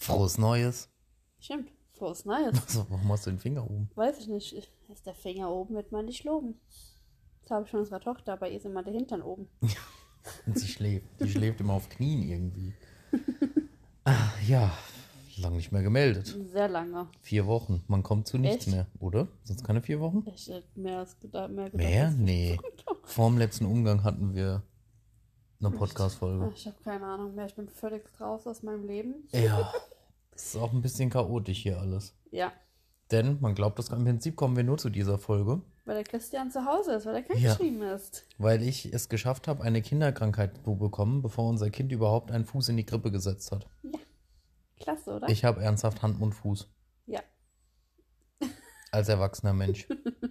Frohes Neues. Stimmt, frohes Neues. Also, warum hast du den Finger oben? Weiß ich nicht. Ist der Finger oben, wird man nicht loben. Das habe ich von unserer Tochter, bei ihr ist immer der Hintern oben. Und sie schläft. Die schläft immer auf Knien irgendwie. Ja, lang nicht mehr gemeldet. Sehr lange. 4 Wochen. Man kommt zu nichts Echt? mehr, oder? Sonst keine 4 Wochen? Ich hätte mehr als gedacht. Mehr? als- Nee. Vorm letzten Umgang hatten wir eine Podcast-Folge. Ich habe keine Ahnung mehr. Ich bin völlig raus aus meinem Leben. Ja, es ist auch ein bisschen chaotisch hier alles. Ja, Denn man glaubt, dass im Prinzip kommen wir nur zu dieser Folge, weil der Christian zu Hause ist, weil er Ja. krankgeschrieben ist. weil ich es geschafft habe, eine Kinderkrankheit zu bekommen, bevor unser Kind überhaupt einen Fuß in die Krippe gesetzt hat. Klasse, oder? Ich habe ernsthaft Hand und Fuß Ja. als erwachsener Mensch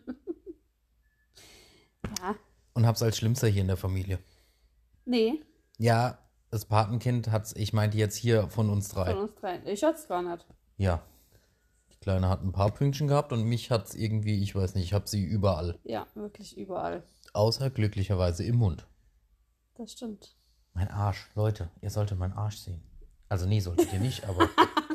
Ja. und habe es als Schlimmster hier in der Familie. Nee, Ja, das Patenkind hat's, ich meinte jetzt hier von uns von 3. uns dreien. Ich hatte es gar nicht. Ja. Die Kleine hat ein paar Pünktchen gehabt und mich hat's irgendwie, ich weiß nicht, ich habe sie überall. Ja, wirklich überall. Außer glücklicherweise im Mund. Das stimmt. Mein Arsch, Leute, ihr solltet meinen Arsch sehen. Also nee, solltet ihr nicht, aber...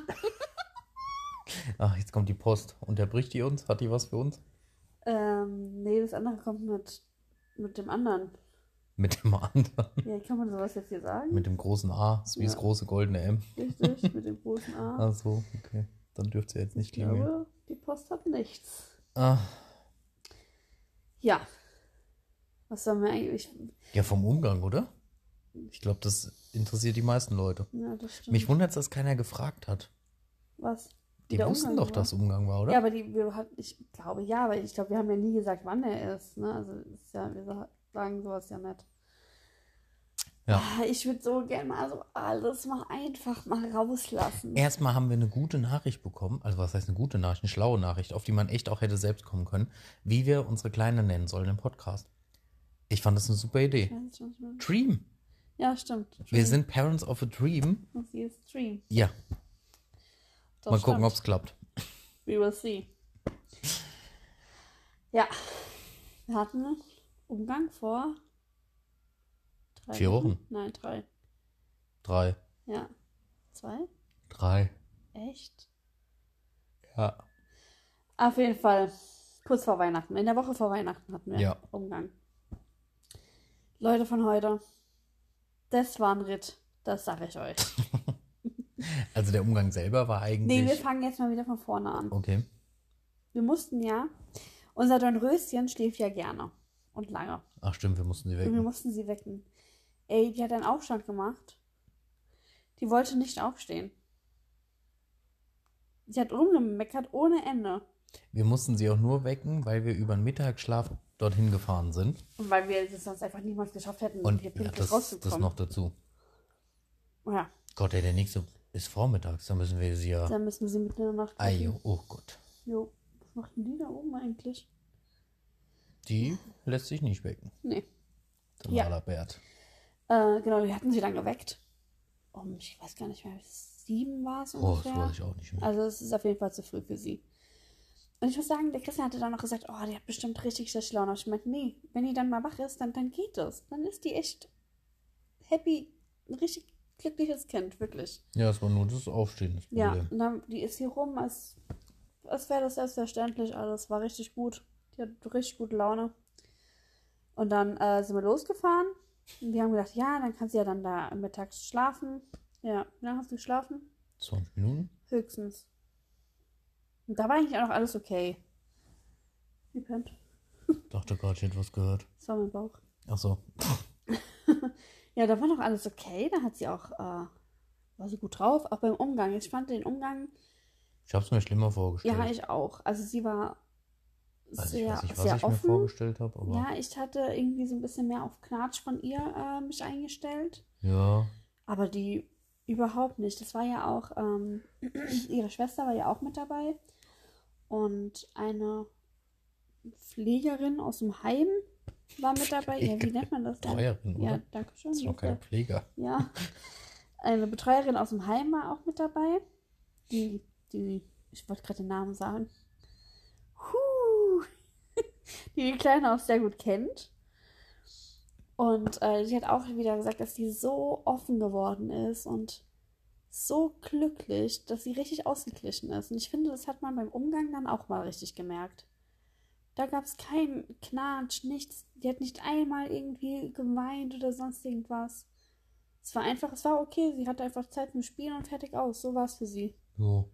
Ach, jetzt kommt die Post. Unterbricht die uns? Hat die was für uns? Nee, das andere kommt mit dem anderen. Mit dem anderen. Ja, kann man sowas jetzt hier sagen? Mit dem großen A, ist wie das Ja. große goldene M. Richtig, mit dem großen A. Ach so, okay. Dann dürft ihr jetzt nicht Ich klingeln. glaube, die Post hat nichts. Ah, Ja. Was sollen wir eigentlich... ja, vom Umgang, oder? Ich glaube, das interessiert die meisten Leute. Ja, das stimmt. Mich wundert es, dass keiner gefragt hat. Was? Wie Die der wussten Umgang doch, war? dass Umgang war, oder? Ja, aber ich glaube ja, aber ich glaube, wir haben ja nie gesagt, wann er ist. Ne? Also ist ja, wir sagen sowas ja nicht. Ja. Ich würde so gerne mal so alles mal einfach mal rauslassen. Erstmal haben wir eine gute Nachricht bekommen, also was heißt eine gute Nachricht, eine schlaue Nachricht, auf die man echt auch hätte selbst kommen können, wie wir unsere Kleine nennen sollen im Podcast. Ich fand das eine super Idee. Dream. Ja, stimmt. Wir sind Parents of a Dream. Und sie ist Stream. Ja, Das mal gucken, stimmt. ob es klappt. We will see. Ja. Wir hatten Umgang vor 4 Wochen. Nein, 3. 3. Ja. 2? 3. Echt? Ja. Auf jeden Fall. Kurz vor Weihnachten. In der Woche vor Weihnachten hatten wir Ja. Umgang. Leute von heute. Das war ein Ritt. Das sage ich euch. Also der Umgang selber war eigentlich... Nee, wir fangen jetzt mal wieder von vorne an. Okay. Wir mussten ja, unser Dornröschen schläft ja gerne und lange. Ach stimmt, wir mussten sie Und wir wecken. mussten sie wecken. Ey, die hat einen Aufstand gemacht. Die wollte nicht aufstehen. Sie hat rumgemeckert ohne Ende. Wir mussten sie auch nur wecken, weil wir über den Mittagsschlaf dorthin gefahren sind. Und weil wir es sonst einfach niemals geschafft hätten, Und hier ja, pünktlich das rauszukommen. noch dazu. Ja, Gott, ey, der nächste ist vormittags, dann müssen wir sie ja... dann müssen wir sie mitten in der Nacht Ajo, oh Gott. Jo, was macht denn die da oben eigentlich? Die lässt sich nicht wecken. Nee. Der Ja. Malerbert. Genau, wir hatten sie dann geweckt. Ich weiß gar nicht mehr, 7 war es Oh, ungefähr. das weiß ich auch nicht mehr. Also es ist auf jeden Fall zu früh für sie. Und ich muss sagen, der Christian hatte dann noch gesagt, oh, die hat bestimmt richtig schlechte Laune. Ich meinte, nee, wenn die dann mal wach ist, dann geht das. Dann ist die echt happy, ein richtig glückliches Kind, wirklich. Ja, es war nur das Aufstehen, das Ja, Problem. und dann, die ist hier rum, als wäre das selbstverständlich alles. War richtig gut. Die hat richtig gute Laune. Und dann sind wir losgefahren. Und wir haben gedacht, ja, dann kann sie ja dann da mittags schlafen. Ja, wie lange hast du geschlafen? 20 Minuten? Höchstens. Und da war eigentlich auch noch alles okay. Wie pennt. Dachte gerade, ich hätte was gehört. Das war mein Bauch. Ach so. Ja, da war noch alles okay. Da hat sie auch, war sie gut drauf. Auch beim Umgang. Ich fand den Umgang, Ich habe es mir schlimmer vorgestellt. ja, ich auch. Also sie war also ich sehr, weiß nicht, was sehr ich mir offen. vorgestellt habe, aber Ja, ich hatte irgendwie so ein bisschen mehr auf Knatsch von ihr mich eingestellt. ja. Aber die überhaupt nicht. Das war ja auch, ihre Schwester war ja auch mit dabei. Und eine Pflegerin aus dem Heim war mit dabei. Ja, wie nennt man das denn? Betreuerin, Ja, oder? danke schön. Das ist noch kein Pfleger. Ja. Eine Betreuerin aus dem Heim war auch mit dabei. Die, ich wollte gerade den Namen sagen. Die Kleine auch sehr gut kennt. Und sie hat auch wieder gesagt, dass die so offen geworden ist und so glücklich, dass sie richtig ausgeglichen ist. Und ich finde, das hat man beim Umgang dann auch mal richtig gemerkt. Da gab es keinen Knatsch, nichts. Die hat nicht einmal irgendwie geweint oder sonst irgendwas. Es war okay. Sie hatte einfach Zeit zum Spielen und fertig aus. So war es für sie. So.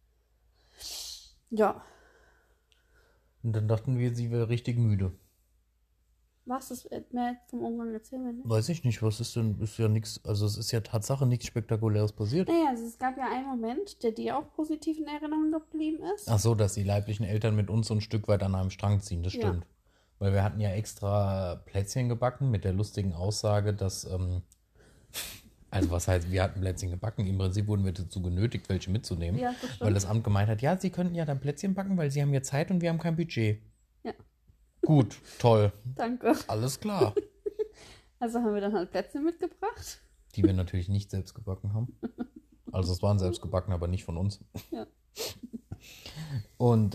Ja. Und dann dachten wir, sie wäre richtig müde. Was ist mehr vom Umgang erzählen wir nicht? Weiß ich nicht, was ist denn, ist ja nichts, also es ist ja Tatsache nichts Spektakuläres passiert. Naja, also es gab ja einen Moment, der dir auch positiv in Erinnerung geblieben ist. Ach so, dass die leiblichen Eltern mit uns so ein Stück weit an einem Strang ziehen, das stimmt. Ja. Weil wir hatten ja extra Plätzchen gebacken mit der lustigen Aussage, dass, also was heißt, wir hatten Plätzchen gebacken, im Prinzip wurden wir dazu genötigt, welche mitzunehmen. Ja, das stimmt. Weil das Amt gemeint hat, ja, sie könnten ja dann Plätzchen backen, weil sie haben ja Zeit und wir haben kein Budget. Ja. Gut, toll, Danke. alles klar. Also haben wir dann halt Plätzchen mitgebracht. Die wir natürlich nicht selbst gebacken haben. Also es waren selbst gebacken, aber nicht von uns. Ja. Und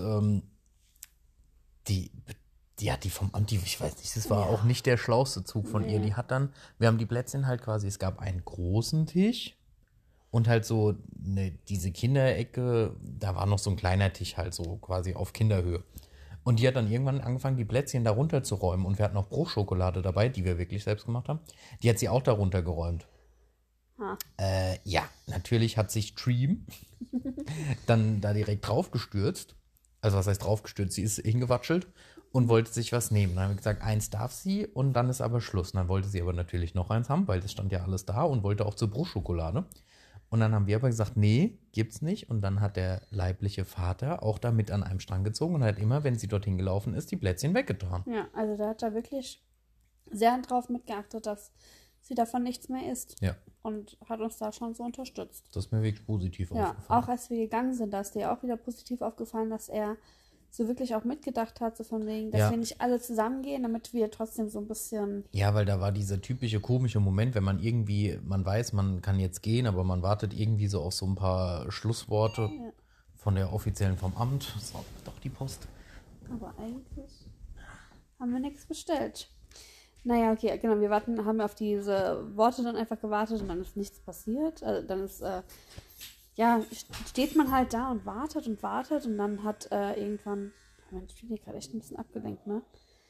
die vom Amt, ich weiß nicht, das war auch nicht der schlauste Zug von ihr. Die hat dann, wir haben die Plätzchen halt quasi, es gab einen großen Tisch und halt so diese Kinderecke, da war noch so ein kleiner Tisch halt so quasi auf Kinderhöhe. Und die hat dann irgendwann angefangen, die Plätzchen darunter zu räumen. Und wir hatten auch Bruchschokolade dabei, die wir wirklich selbst gemacht haben. Die hat sie auch darunter geräumt. Ja, natürlich hat sich Dream dann da direkt draufgestürzt. Also was heißt draufgestürzt? Sie ist hingewatschelt und wollte sich was nehmen. Dann haben wir gesagt, eins darf sie und dann ist aber Schluss. Und dann wollte sie aber natürlich noch eins haben, weil das stand ja alles da und wollte auch zur Bruchschokolade. Und dann haben wir aber gesagt, nee, gibt's nicht. Und dann hat der leibliche Vater auch da mit an einem Strang gezogen und hat immer, wenn sie dorthin gelaufen ist, die Plätzchen weggetan. Ja, also der hat da wirklich sehr drauf mitgeachtet, dass sie davon nichts mehr isst. Ja. Und hat uns da schon so unterstützt. Das ist mir wirklich positiv Ja, aufgefallen. auch als wir gegangen sind, da ist dir auch wieder positiv aufgefallen, dass er so wirklich auch mitgedacht hat, so von wegen, dass wir nicht alle zusammengehen, damit wir trotzdem so ein bisschen... Ja, weil da war dieser typische komische Moment, wenn man irgendwie, man weiß, man kann jetzt gehen, aber man wartet irgendwie so auf so ein paar Schlussworte von der offiziellen vom Amt. So, doch die Post. Aber eigentlich haben wir nichts bestellt. Naja, okay, genau, haben auf diese Worte dann einfach gewartet und dann ist nichts passiert. Also dann ist, steht man halt da und wartet und dann hat irgendwann, ich bin hier gerade echt ein bisschen abgelenkt, ne?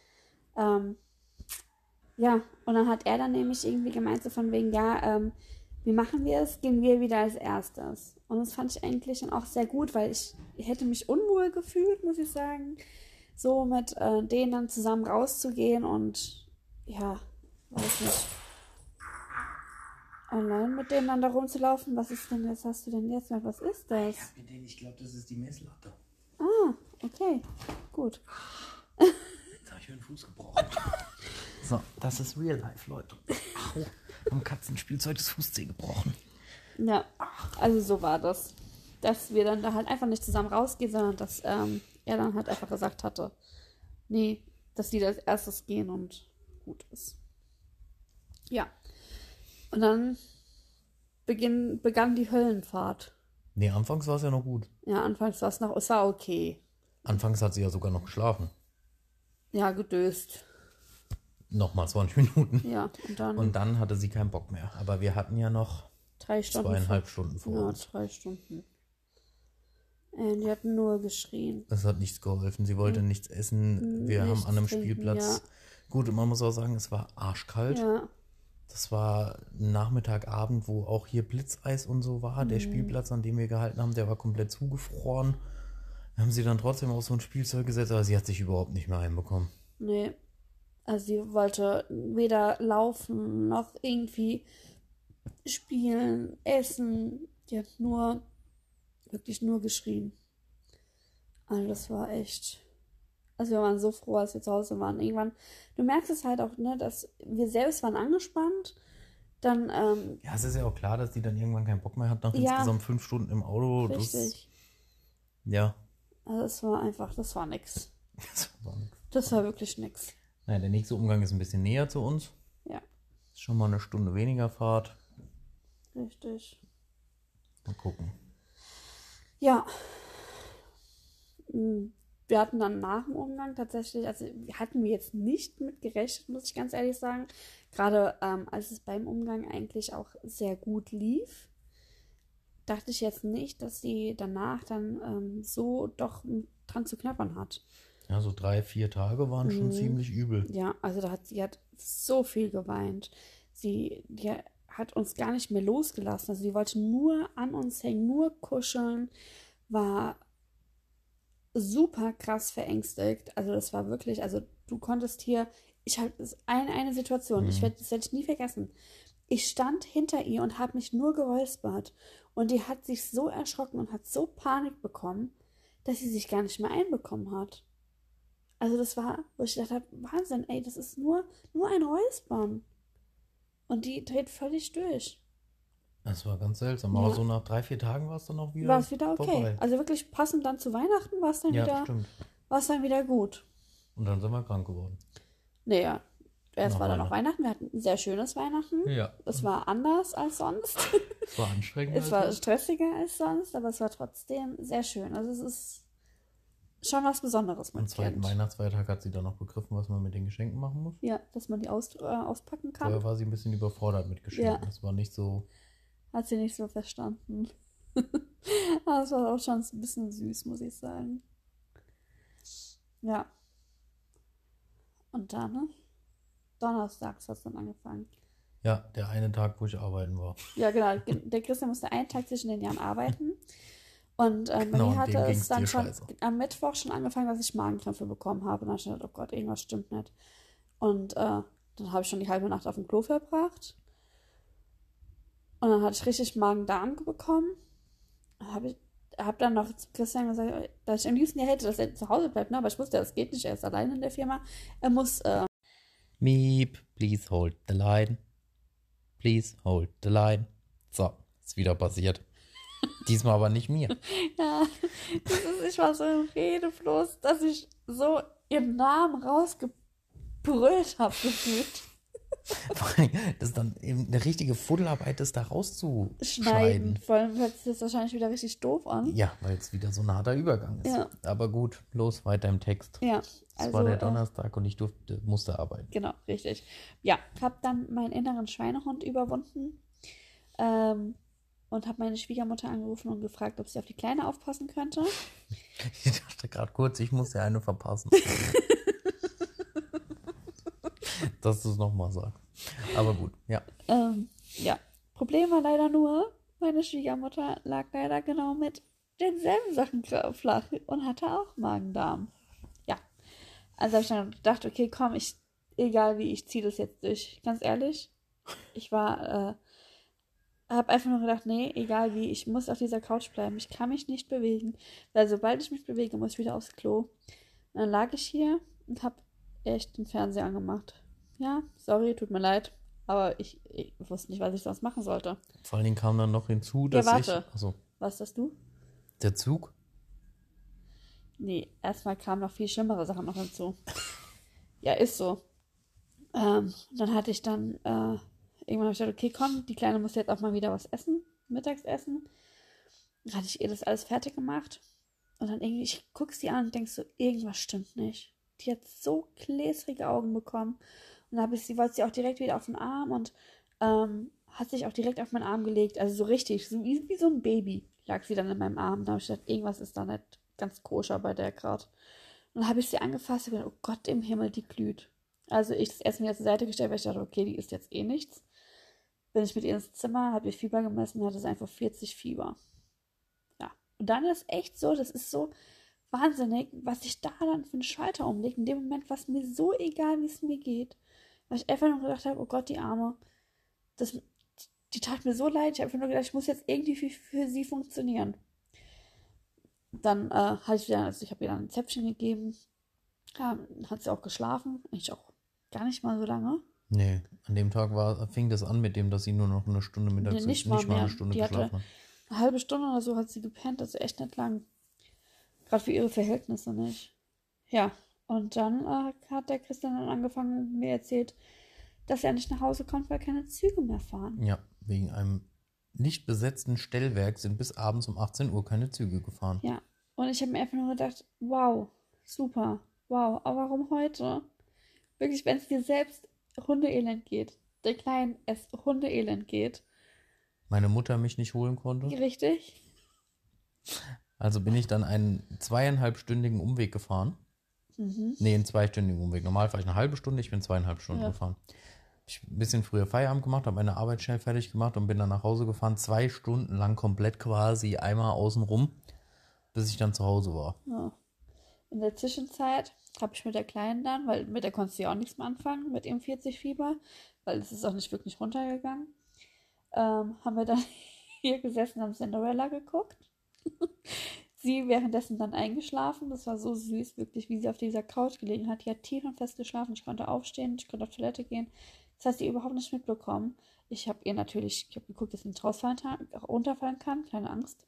Ja, und dann hat er dann nämlich irgendwie gemeint, so von wegen, wie machen wir es? Gehen wir wieder als erstes. Und das fand ich eigentlich dann auch sehr gut, weil ich hätte mich unwohl gefühlt, muss ich sagen, so mit denen dann zusammen rauszugehen und ja, weiß nicht. Allein mit denen dann da rumzulaufen. Was ist denn jetzt? Hast du denn jetzt mal? Was ist das? Ich glaube, das ist die Messlatte. Ah, okay. Gut. Jetzt habe ich mir den Fuß gebrochen. So, das ist Real Life, Leute. Au, am Katzenspielzeug das Fußzeh gebrochen. Ja, also so war das. Dass wir dann da halt einfach nicht zusammen rausgehen, sondern dass er dann halt einfach gesagt hatte, nee, dass die da als erstes gehen und gut ist. Ja. Und dann begann die Höllenfahrt. Nee, anfangs war es ja noch gut. Ja, anfangs war es war okay. Anfangs hat sie ja sogar noch geschlafen. Ja, gedöst. Nochmal 20 Minuten. Ja, und dann hatte sie keinen Bock mehr. Aber wir hatten ja noch 3 Stunden 2,5 Stunden vor uns. Ja, 3 Stunden. Die hatten nur geschrien. Das hat nichts geholfen. Sie wollte nichts essen. Wir haben an einem Spielplatz... Gut, und man muss auch sagen, es war arschkalt. Ja. Das war ein Nachmittagabend, wo auch hier Blitzeis und so war. Der Spielplatz, an dem wir gehalten haben, der war komplett zugefroren. Wir haben sie dann trotzdem auf so ein Spielzeug gesetzt, aber sie hat sich überhaupt nicht mehr einbekommen. Nee. Also sie wollte weder laufen noch irgendwie spielen, essen. Die hat wirklich nur geschrien. Also das war echt... Also wir waren so froh, als wir zu Hause waren. Irgendwann, du merkst es halt auch, ne, dass wir selbst waren angespannt. Dann, ja, es ist ja auch klar, dass die dann irgendwann keinen Bock mehr hat, nach insgesamt 5 Stunden im Auto. Richtig. Ja. Also das war einfach, das war nix. war nix. Das war wirklich nix. Naja, der nächste Umgang ist ein bisschen näher zu uns. Ja. Ist schon mal eine Stunde weniger Fahrt. Richtig. Mal gucken. Ja. Wir hatten dann nach dem Umgang tatsächlich, also hatten wir jetzt nicht mit gerechnet, muss ich ganz ehrlich sagen. Gerade als es beim Umgang eigentlich auch sehr gut lief. dachte ich jetzt nicht, dass sie danach dann so doch dran zu knabbern hat. Ja, so 3-4 Tage waren schon ziemlich übel. Ja, also sie hat so viel geweint. Die hat uns gar nicht mehr losgelassen. Also die wollte nur an uns hängen, nur kuscheln, war super krass verängstigt. Also das war wirklich, also du konntest hier, ich habe eine Situation, das werde ich nie vergessen. Ich stand hinter ihr und habe mich nur geräuspert. Und die hat sich so erschrocken und hat so Panik bekommen, dass sie sich gar nicht mehr einbekommen hat. Also das war, wo ich gedacht habe, Wahnsinn, ey, das ist nur ein Räuspern. Und die dreht völlig durch. Das war ganz seltsam. Aber so nach 3-4 Tagen war es dann auch wieder War es wieder okay. vorbei. Also wirklich passend dann zu Weihnachten war es dann wieder gut. Und dann sind wir krank geworden. Nee, ja. Erst war dann noch Weihnachten. Wir hatten ein sehr schönes Weihnachten. Ja. Es war anders als sonst. Es war anstrengend. Es war stressiger als sonst, aber es war trotzdem sehr schön. Also es ist schon was Besonderes mit Am zweiten Weihnachtsfeiertag hat sie dann noch begriffen, was man mit den Geschenken machen muss. Ja, dass man die auspacken kann. Vorher war sie ein bisschen überfordert mit Geschenken. Ja. Das war nicht so... Hat sie nicht so verstanden. Aber es war auch schon ein bisschen süß, muss ich sagen. Ja. Und dann, ne? Donnerstags hat es dann angefangen. Ja, der eine Tag, wo ich arbeiten war. Ja, genau. Der Christian musste einen Tag zwischen den Jahren arbeiten. Und bei mir hatte es dann schon am Mittwoch schon angefangen, dass ich Magenkrämpfe bekommen habe. Und dann habe ich gedacht, oh Gott, irgendwas stimmt nicht. Und dann habe ich schon die halbe Nacht auf dem Klo verbracht. Und dann hatte ich richtig Magen-Darm bekommen. Habe dann noch zu Christian gesagt, dass ich am liebsten hätte, dass er zu Hause bleibt. Ne? Aber ich wusste, das geht nicht. Er ist allein in der Firma. Er muss... Meep, please hold the line. Please hold the line. So, ist wieder passiert. Diesmal aber nicht mir. Ja, ich war so im Redefluss, dass ich so ihren Namen rausgebrüllt habe gefühlt. Das ist dann eben eine richtige Fuddelarbeit, das da rauszuschneiden. Schneiden. Vor allem hört sich das wahrscheinlich wieder richtig doof an. Ja, weil es wieder so ein harter Übergang ist. Ja. Aber gut, los, weiter im Text. Ja. Es war der Donnerstag und ich musste arbeiten. Genau, richtig. Ja, habe dann meinen inneren Schweinehund überwunden und habe meine Schwiegermutter angerufen und gefragt, ob sie auf die Kleine aufpassen könnte. Ich dachte gerade kurz, ich muss ja eine verpassen. Dass du es nochmal sagst. Aber gut, ja. Ja, Problem war leider nur, meine Schwiegermutter lag leider genau mit denselben Sachen flach und hatte auch Magen-Darm. Ja, also habe ich dann gedacht, okay, komm, egal wie, ich ziehe das jetzt durch. Ganz ehrlich, ich habe einfach nur gedacht, nee, egal wie, ich muss auf dieser Couch bleiben. Ich kann mich nicht bewegen, weil sobald ich mich bewege, muss ich wieder aufs Klo. Und dann lag ich hier und habe echt den Fernseher angemacht. Ja, sorry, tut mir leid, aber ich wusste nicht, was ich sonst machen sollte. Vor allen Dingen kam dann noch hinzu, dass Achso. Was hast du? Der Zug? Nee, erstmal kamen noch viel schlimmere Sachen noch hinzu. Ja, ist so. Dann hatte ich irgendwann habe ich gedacht, okay, komm, die Kleine muss jetzt auch mal wieder was essen, Mittagsessen. Dann hatte ich ihr das alles fertig gemacht. Und dann irgendwie, ich gucke sie an und denke so, irgendwas stimmt nicht. Die hat so gläsrige Augen bekommen. Und dann wollte sie auch direkt wieder auf den Arm und hat sich auch direkt auf meinen Arm gelegt. Also so richtig, so wie so ein Baby lag sie dann in meinem Arm. Da habe ich gedacht, irgendwas ist da nicht ganz koscher bei der gerade. Und dann habe ich sie angefasst und gedacht, oh Gott im Himmel, die glüht. Also ich das Essen wieder zur Seite gestellt, weil ich dachte, okay, die isst jetzt eh nichts. Bin ich mit ihr ins Zimmer, habe ihr Fieber gemessen, hatte es einfach 40 Fieber. Ja, und dann ist echt so, das ist so wahnsinnig, was ich da dann für einen Schalter umlege. In dem Moment war es mir so egal, wie es mir geht. Weil ich einfach nur gedacht habe, oh Gott, die Arme. Die tat mir so leid. Ich habe einfach nur gedacht, ich muss jetzt irgendwie für sie funktionieren. Dann habe ich ihr dann ein Zäpfchen gegeben. Hat sie auch geschlafen. Ich auch gar nicht mal so lange. Nee, an dem Tag fing das an mit dem, dass sie nur noch eine Stunde mittags nicht mal eine Stunde geschlafen hat. Eine halbe Stunde oder so hat sie gepennt, also echt nicht lang. Gerade für ihre Verhältnisse nicht. Ja, und dann hat der Christian dann angefangen und mir erzählt, dass er nicht nach Hause kommt, weil keine Züge mehr fahren. Ja, wegen einem nicht besetzten Stellwerk sind bis abends um 18 Uhr keine Züge gefahren. Ja, und ich habe mir einfach nur gedacht, wow, super, wow, aber warum heute? Wirklich, wenn es dir selbst Hundeelend geht, der Kleinen es Hundeelend geht, meine Mutter mich nicht holen konnte. Richtig. Also bin ich dann einen 2,5-stündigen Umweg gefahren. Nee, einen 2-stündigen Umweg. Normal fahre ich eine halbe Stunde, ich bin 2,5 Stunden gefahren. Ich habe ein bisschen früher Feierabend gemacht, habe meine Arbeit schnell fertig gemacht und bin dann nach Hause gefahren. 2 Stunden lang komplett quasi einmal außen rum, bis ich dann zu Hause war. Ja. In der Zwischenzeit habe ich mit der Kleinen dann, weil mit der konntest du ja auch nichts mehr anfangen, mit ihrem 40 Fieber, weil es ist auch nicht wirklich runtergegangen, haben wir dann hier gesessen, haben Cinderella geguckt. Sie währenddessen dann eingeschlafen. Das war so süß, wirklich, wie sie auf dieser Couch gelegen hat. Die hat tiefenfest geschlafen. Ich konnte aufstehen, ich konnte auf Toilette gehen. Das hat sie überhaupt nicht mitbekommen. Ich habe geguckt, dass sie nicht runterfallen kann. Keine Angst.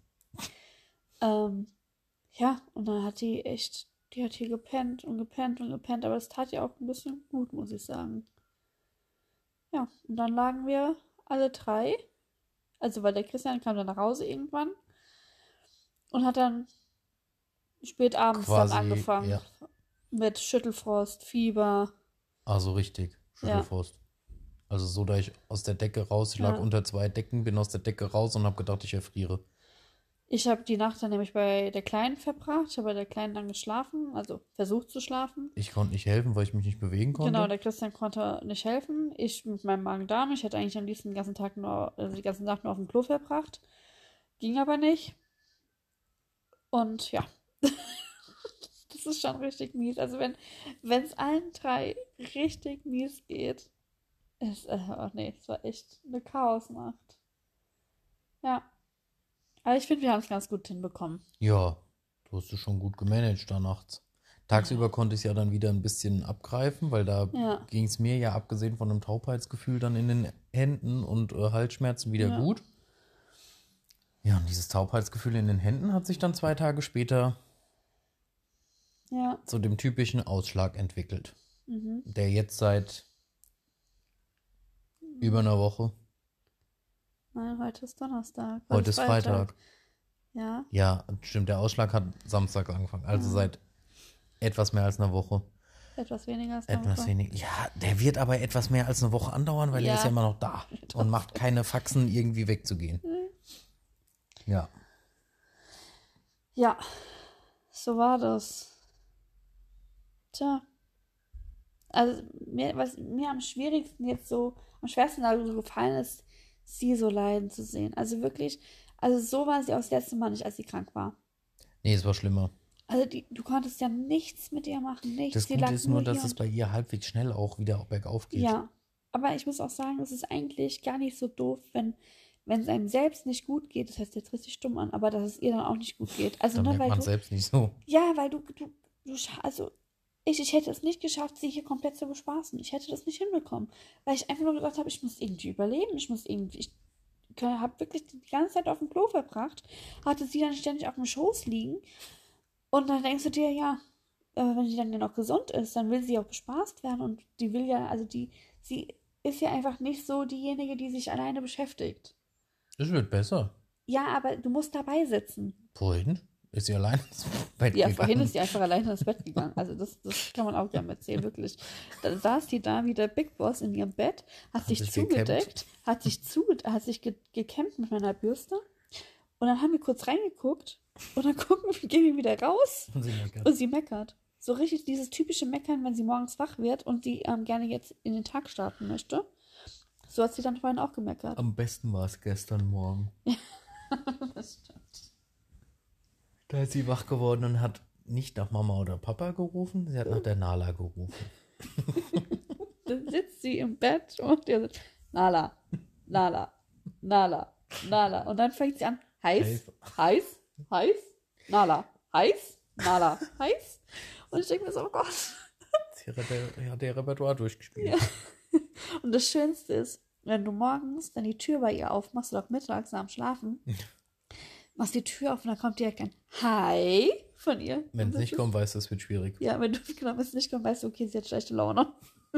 Ja, und dann hat die hat hier gepennt und gepennt und gepennt. Aber es tat ihr auch ein bisschen gut, muss ich sagen. Ja, und dann lagen wir alle 3. Also, weil der Christian kam dann nach Hause irgendwann. Und hat dann spät abends dann angefangen. Ja. Mit Schüttelfrost, Fieber. Also richtig, Schüttelfrost. Ja. Also so, da ich aus der Decke raus, ich lag unter 2 Decken, bin aus der Decke raus und habe gedacht, ich erfriere. Ich habe die Nacht dann nämlich bei der Kleinen verbracht. Ich habe bei der Kleinen dann geschlafen, also versucht zu schlafen. Ich konnte nicht helfen, weil ich mich nicht bewegen konnte. Genau, der Christian konnte nicht helfen. Ich mit meinem Magen-Darm. Ich hätte eigentlich am liebsten die ganze Nacht nur auf dem Klo verbracht. Ging aber nicht. Und ja, das ist schon richtig mies. Also wenn es allen 3 richtig mies geht, es war echt eine Chaosnacht. Ja. Aber ich finde, wir haben es ganz gut hinbekommen. Ja, du hast es schon gut gemanagt da nachts. Tagsüber konnte ich es ja dann wieder ein bisschen abgreifen, weil da ging es mir ja, abgesehen von einem Taubheitsgefühl, dann in den Händen und Halsschmerzen wieder gut. Ja, und dieses Taubheitsgefühl in den Händen hat sich dann 2 Tage später zu dem typischen Ausschlag entwickelt. Der jetzt seit über einer Woche. Nein, heute ist Donnerstag. Heute ist Freitag. Ja. Ja, stimmt, der Ausschlag hat Samstag angefangen. Also seit etwas mehr als einer Woche. Etwas weniger als eine Woche. Ja, der wird aber etwas mehr als eine Woche andauern, weil er ist ja immer noch da und macht keine Faxen, irgendwie wegzugehen. Ja. Ja, so war das. Tja. Also, was mir am schwierigsten jetzt so, am schwersten darüber gefallen ist, sie so leiden zu sehen. Also wirklich, so war sie auch das letzte Mal nicht, als sie krank war. Nee, es war schlimmer. Also du konntest ja nichts mit ihr machen, nichts. Das Gute ist nur, dass es bei ihr halbwegs schnell auch wieder bergauf geht. Ja, aber ich muss auch sagen, es ist eigentlich gar nicht so doof, wenn es einem selbst nicht gut geht, das heißt jetzt richtig stumm an, aber dass es ihr dann auch nicht gut geht. Also, dann merkt man selbst nicht so. Ja, weil ich hätte es nicht geschafft, sie hier komplett zu bespaßen. Ich hätte das nicht hinbekommen, weil ich einfach nur gedacht habe, ich muss irgendwie überleben, ich habe wirklich die ganze Zeit auf dem Klo verbracht, hatte sie dann ständig auf dem Schoß liegen und dann denkst du dir, ja, wenn sie dann ja noch gesund ist, dann will sie auch bespaßt werden und die will ja, sie ist ja einfach nicht so diejenige, die sich alleine beschäftigt. Das wird besser. Ja, aber du musst dabei sitzen. Vorhin ist sie allein ins Bett gegangen. Ja, vorhin ist sie einfach alleine ins Bett gegangen. Also das kann man auch gerne erzählen, wirklich. Dann saß die da wie der Big Boss in ihrem Bett, hat sich zugedeckt, hat sich gekämmt mit meiner Bürste. Und dann haben wir kurz reingeguckt und dann gehen wir wieder raus und sie meckert. So richtig dieses typische Meckern, wenn sie morgens wach wird und sie gerne jetzt in den Tag starten möchte. So hat sie dann vorhin auch gemeckert. Am besten war es gestern Morgen. Das stimmt. Da ist sie wach geworden und hat nicht nach Mama oder Papa gerufen, sie hat nach der Nala gerufen. Dann sitzt sie im Bett und der sagt, Nala, Nala, Nala, Nala. Und dann fängt sie an, heiß, Nala, heiß, Nala, heiß. Und ich denke mir so, oh Gott. Sie hat der Repertoire durchgespielt. Ja. Und das Schönste ist, wenn du morgens dann die Tür bei ihr aufmachst oder auch mittags nach dem Schlafen, machst die Tür auf und dann kommt direkt ein Hi von ihr. Wenn es nicht kommt, weißt du, es wird schwierig. Ja, wenn es nicht kommt, weißt du, okay, sie hat schlechte Laune.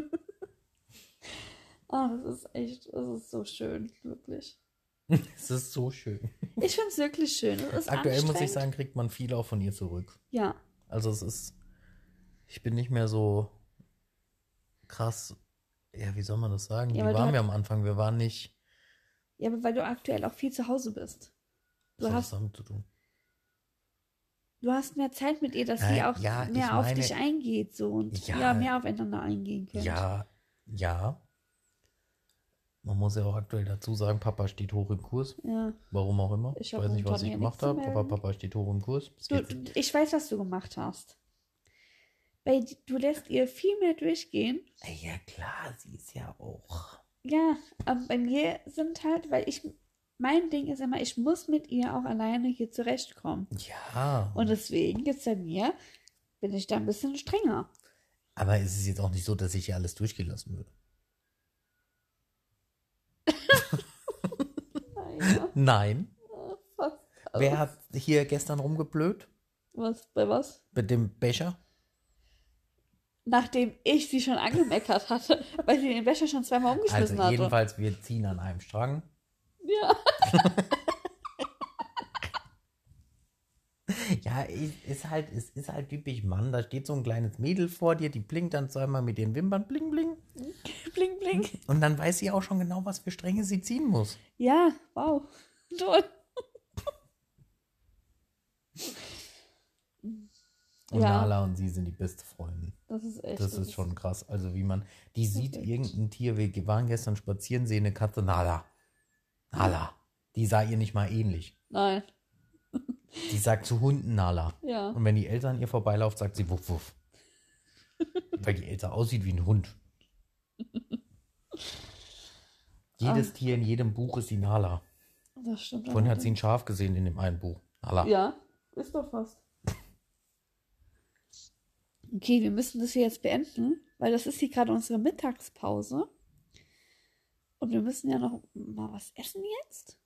Das ist so schön, wirklich. Es ist so schön. Ich finde es wirklich schön. Aktuell muss ich sagen, kriegt man viel auch von ihr zurück. Ja. Also ich bin nicht mehr so krass, ja, wie soll man das sagen? Ja, wie waren wir am Anfang? Wir waren nicht Ja, aber weil du aktuell auch viel zu Hause bist. Was hat das damit zu tun? Du hast mehr Zeit mit ihr, dass sie auch Ja, mehr auf dich eingeht so und mehr aufeinander eingehen könnt. Ja. Man muss ja auch aktuell dazu sagen, Papa steht hoch im Kurs. Ja. Warum auch immer. Ich weiß nicht, was ich gemacht habe, aber Papa steht hoch im Kurs. Ich weiß, was du gemacht hast. Weil du lässt ihr viel mehr durchgehen. Ja, klar, sie ist ja auch. Ja, aber bei mir sind halt, mein Ding ist immer, ich muss mit ihr auch alleine hier zurechtkommen. Ja. Und deswegen bin ich da ein bisschen strenger. Aber es ist jetzt auch nicht so, dass ich ihr alles durchgelassen würde. Ja. Nein. Fast alles. Wer hat hier gestern rumgeblöd? Was? Bei was? Mit dem Becher? Nachdem ich sie schon angemeckert hatte, weil sie den Becher schon zweimal umgeschmissen hatte. Jedenfalls, wir ziehen an einem Strang. Ja. Ja, es ist halt typisch Mann. Da steht so ein kleines Mädel vor dir, die blinkt dann zweimal mit den Wimpern, bling, bling. Bling, bling. Und dann weiß sie auch schon genau, was für Stränge sie ziehen muss. Ja, wow. Toll. Und Nala und sie sind die beste Freundin. Das ist echt. Das ist schon krass. Also wie man, die sieht irgendein Tier, wir waren gestern spazieren, sehen eine Katze, Nala. Die sah ihr nicht mal ähnlich. Nein. Die sagt zu Hunden Nala. Ja. Und wenn die Elsa an ihr vorbeilauft, sagt sie wuff, wuff. Weil die Elsa aussieht wie ein Hund. Jedes Tier in jedem Buch ist die Nala. Das stimmt. Vorhin hat sie ein Schaf gesehen in dem einen Buch. Nala. Ja, ist doch fast. Okay, wir müssen das hier jetzt beenden, weil das ist hier gerade unsere Mittagspause. Und wir müssen ja noch mal was essen jetzt.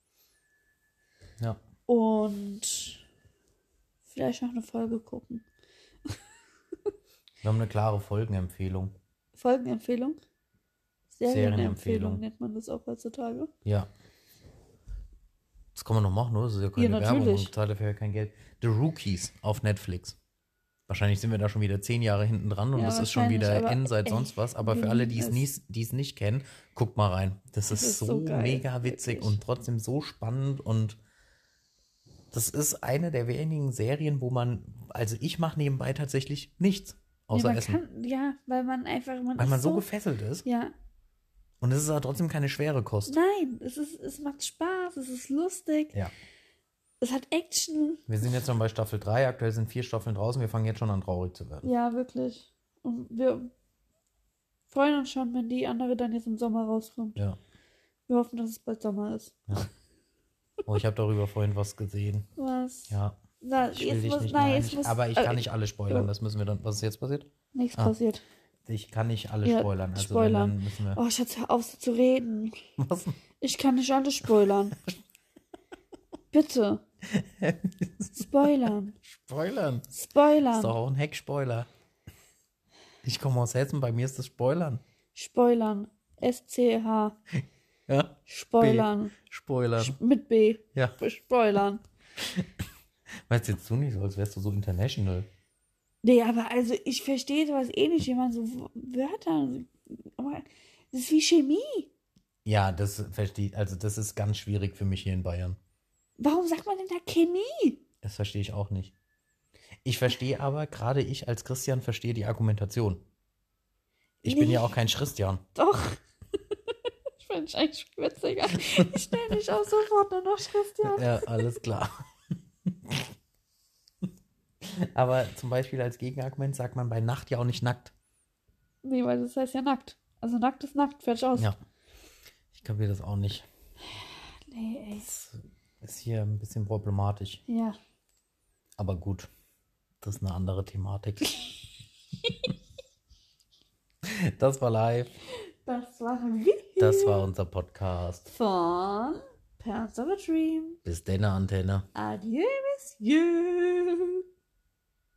Ja. Und vielleicht noch eine Folge gucken. Wir haben eine klare Folgenempfehlung. Folgenempfehlung? Serienempfehlung nennt man das auch heutzutage. Ja. Das kann man noch machen, oder? Das ist ja keine Werbung und zahlt dafür ja kein Geld. The Rookies auf Netflix. Wahrscheinlich sind wir da schon wieder 10 Jahre hinten dran und das ist schon wieder seit sonst was. Aber für alle, die es nicht kennen, guckt mal rein. Das ist so geil, mega witzig wirklich. Und trotzdem so spannend. Und das ist eine der wenigen Serien, wo ich mache nebenbei tatsächlich nichts außer Essen. Weil man weil man so gefesselt ist. Ja. Und es ist aber trotzdem keine schwere Kost. Nein, es macht Spaß, es ist lustig. Ja. Es hat Action. Wir sind jetzt schon bei Staffel 3, aktuell sind 4 Staffeln draußen, wir fangen jetzt schon an traurig zu werden. Ja, wirklich. Und wir freuen uns schon, wenn die andere dann jetzt im Sommer rauskommt. Ja. Wir hoffen, dass es bald Sommer ist. Ja. Oh, ich habe darüber vorhin was gesehen. Was? Ja. Ich will dich nicht, aber ich kann nicht alles spoilern, das müssen wir dann. Was ist jetzt passiert? Nichts passiert. Ich kann nicht alles spoilern. Also spoilern. Dann müssen wir... Oh, Schatz, hör auf so zu reden. Was? Ich kann nicht alles spoilern. Bitte. Spoilern. Spoilern. Spoilern. Ist doch auch ein Heckspoiler. Ich komme aus Hessen, bei mir ist das Spoilern. Spoilern. SCH. Ja. Spoilern. Spoilern. Mit B. Ja. Spoilern. Weißt jetzt du nicht so, als wärst du so international. Nee, aber also ich verstehe sowas eh nicht, wenn man so Wörter. Aber das ist wie Chemie. Ja, das verstehe ich. Also das ist ganz schwierig für mich hier in Bayern. Warum sagt man denn da Chemie? Das verstehe ich auch nicht. Ich verstehe aber, gerade ich als Christian verstehe die Argumentation. Ich bin ja auch kein Christian. Doch. Ich finde es eigentlich witziger. Ich nenne dich auch sofort nur noch Christian. Ja, alles klar. Aber zum Beispiel als Gegenargument sagt man bei Nacht ja auch nicht nackt. Nee, weil das heißt ja nackt. Also nackt ist nackt, fertig aus. Ja. Ich kapiere das auch nicht. Nee, ey. Das ist hier ein bisschen problematisch. Ja. Aber gut, das ist eine andere Thematik. Das war live. Das war Das war unser Podcast. Von Parents of a Dream. Bis denn, Antenne. Adieu, Monsieur.